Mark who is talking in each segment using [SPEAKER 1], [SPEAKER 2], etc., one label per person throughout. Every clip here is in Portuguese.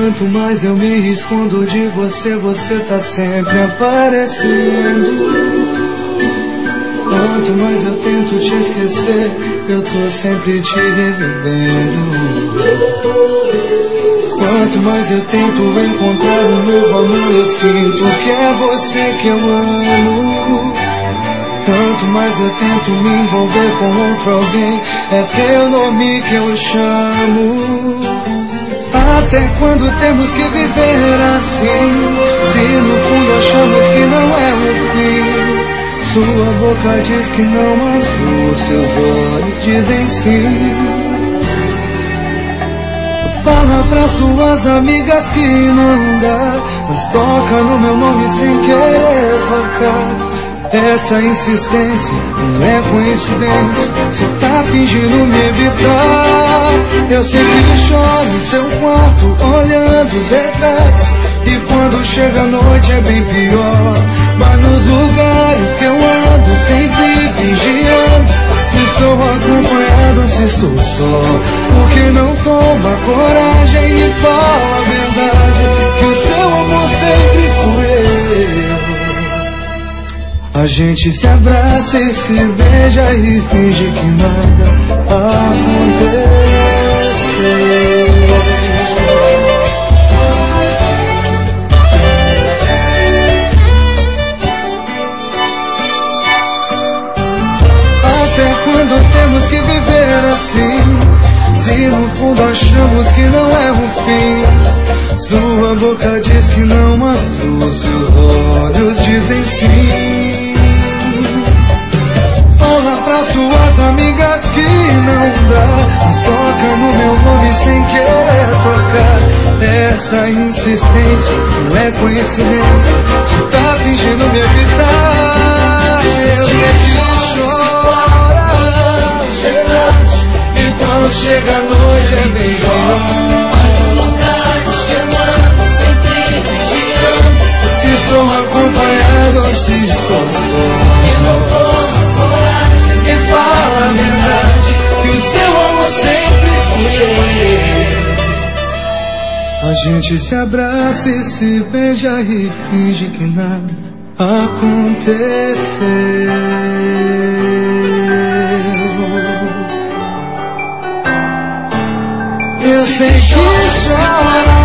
[SPEAKER 1] Quanto mais eu me escondo de você, você tá sempre aparecendo. Quanto mais eu tento te esquecer, eu tô sempre te revivendo. Quanto mais eu tento encontrar um novo amor, eu sinto que é você que eu amo. Quanto mais eu tento me envolver com outro alguém, é teu nome que eu chamo. Até quando temos que viver assim, se no fundo achamos que não é o fim? Sua boca diz que não, mas os seus olhos dizem sim. Fala pra suas amigas que não dá, mas toca no meu nome sem querer tocar. Essa insistência não é coincidência, você tá fingindo me evitar. Eu sempre choro em seu quarto, olhando os retratos, e quando chega a noite é bem pior. Mas nos lugares que eu ando, sempre vigiando, se estou acompanhado, se estou só. Porque não toma coragem e fala a verdade, que o seu amor sempre fui eu. A gente se abraça e se beija e finge que nada aconteceu. Até quando temos que viver assim, se no fundo achamos que não é o fim? Sua boca diz que não, mas os seus olhos dizem sim. Fala pra suas amigas que não dá, mas toca no meu nome sem querer tocar. Essa insistência não é coincidência, você tá fingindo me evitar. Eu sei que chora, e quando chega a noite é melhor. Se estou acompanhado ou se estou só, não toma coragem e fala a verdade, que o seu amor sempre fui eu. A gente se abraça e se beija e finge que nada aconteceu. Eu sei que chora,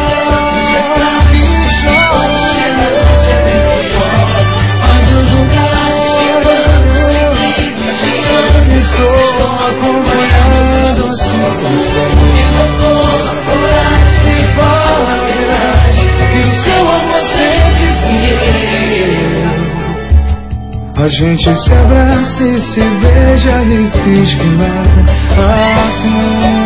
[SPEAKER 1] estou acompanhado, se estou só. E não toma coragem e fala a verdade, que o seu amor sempre fui eu. A gente se abraça e se beija e finge que nada aconteceu.